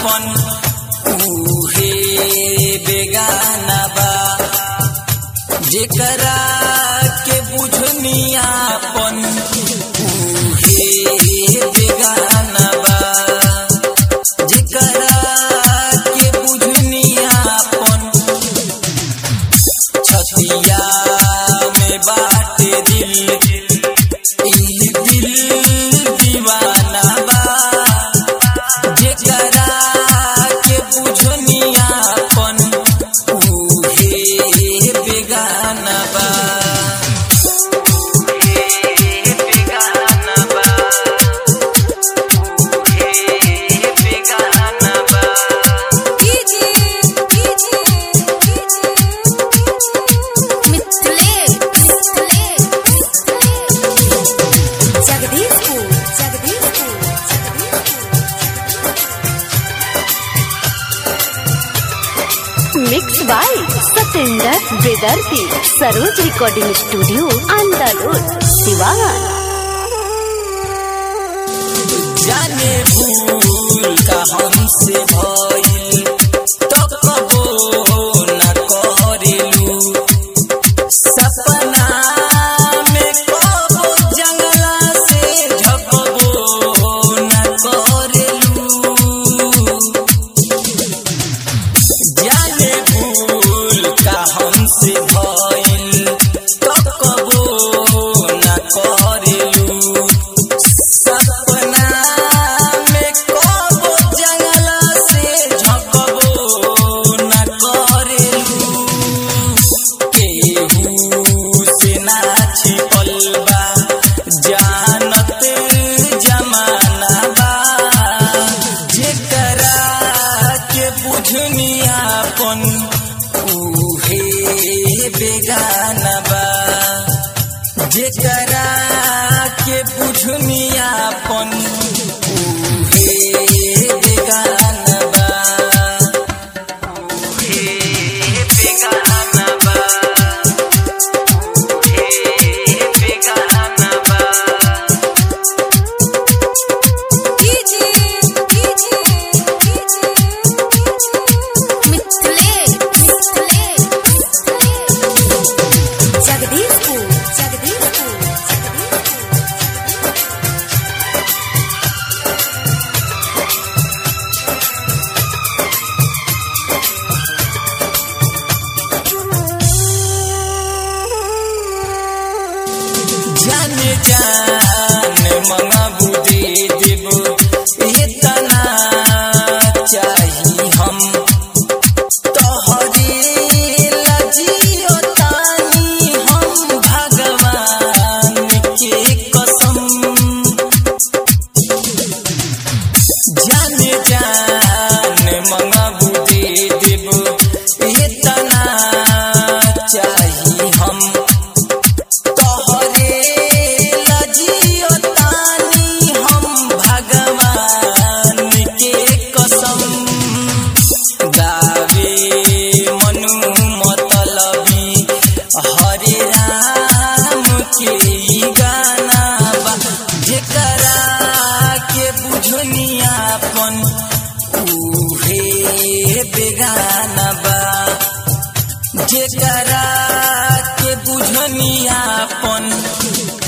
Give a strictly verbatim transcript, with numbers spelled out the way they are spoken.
अपन उहे बेगाना बा जेकरा के बुझनी अपन उहे बेगाना बा जेकरा के बुझनी अपन छतिया में बाटे दिल ई दिल दीवाना बा जेकरा के बुझनी अपन उहे बेगाना बा उहे बेगाना बा उहे बेगाना बा कीजिए कीजिए मिथले मिथले जगदीशपुर जगदीशपुर मिक्स बाय सतेंद्र बेदर्ती सरोज रिकॉर्डिंग स्टूडियो अंदर सिवान जाने भूल का हमसे भइल तो कबो न करेलू सपना में कबो जंगला से झपबो न करेलू जाने भूल का हमसे भइल तो कबो न करेलू सपना में कबो जंगला से झपबो न करेलू केहू से ना छिपल बा जानत जमाना बा जेकरा के बुझनी अपन उहे बेगाना बा जेकरा के बुझनी अपन उहे बेगाना बा उहे बेगाना बा उहे बेगाना बा कीजिए कीजिए मिथले मिथले जगदीशपुर जगदीशपुर जाने जान मंगाबू दे देबो इतना चाही हम तोहरे लजियो तानी हम भगवान के कसम जाने जान मंगाबू दे देबो इतना चाही हम तोहरे लजियो तानी हम भगवान के कसम गावे मनु मतलबी हरे राम के ई गाना बा जेकरा के बुझनी अपन उहे बेगाना बा जेकरा के बुझनी अपन